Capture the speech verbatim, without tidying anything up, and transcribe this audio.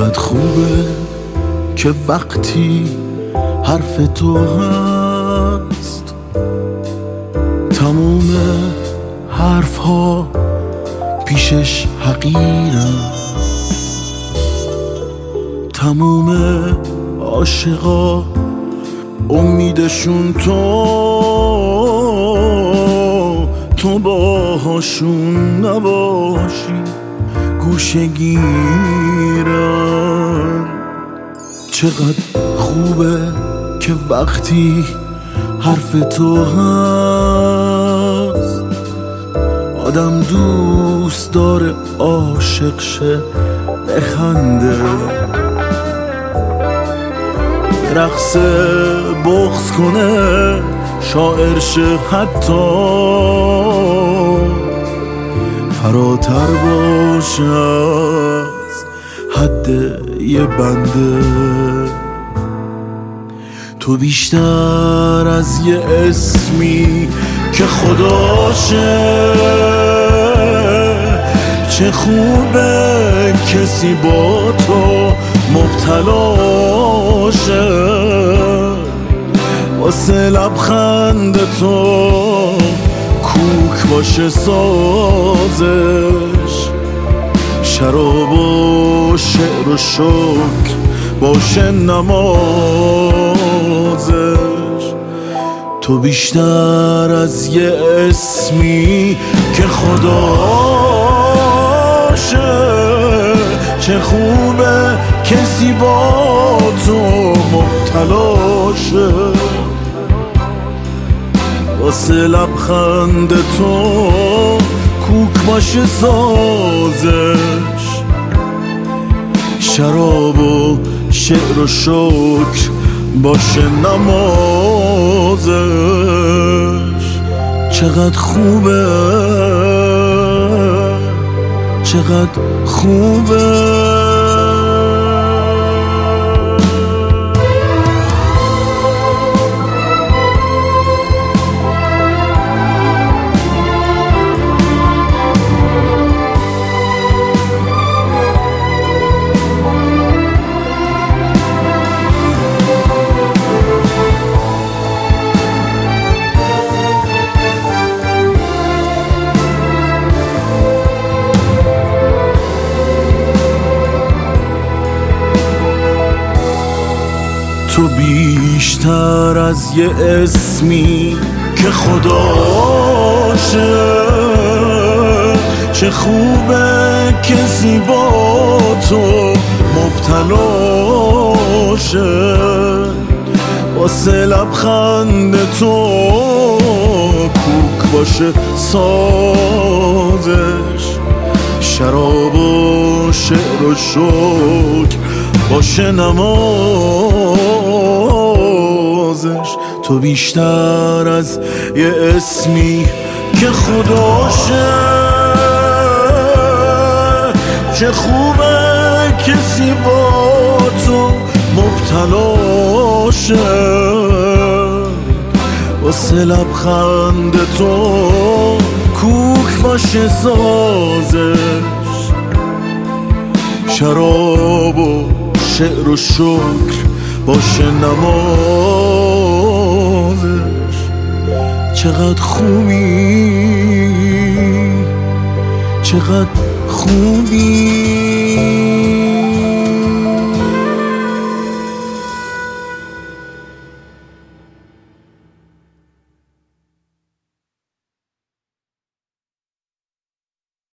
چقدر خوبه که وقتی حرف تو هست تموم حرف ها پیشش حقیرم، تموم عاشقا امیدشون تو تو باهاشون نباشی گوشه گیرم. چقدر خوبه که وقتی حرف تو هست آدم دوست داره عاشق شه بخنده، رقص بغض کنه شاعر شه حتی فراتر باشه از حد یه بنده. تو بیشتر از یه اسمی که خداشه، چه خوبه کسی با تو مبتلاشه، واسه لبخند تو کوک باشه سازش، شراب و شعر و شکر باشه نمازش. تو بیشتر از یه اسمی که خداشه، چه خوبه کسی با تو مبتلاشه، واسه لبخند تو کوک باشه سازش، شراب و شعر و شکر باشه نمازش. چقدر خوبه، چقدر خوبه. تو بیشتر از یه اسمی که خداشه، چه خوبه کسی با تو مبتلاشه، واسه لبخند تو کوک باشه سازش، شراب و شعر و شکر باشه نمازش. تو بیشتر از یه اسمی که خداشه، چه خوبه کسی با تو مبتلاشه، واسه لبخند تو کوک باشه سازش، شراب و شعر و شکر باشه نمازش. چقدر خوبی، چقدر خوبی.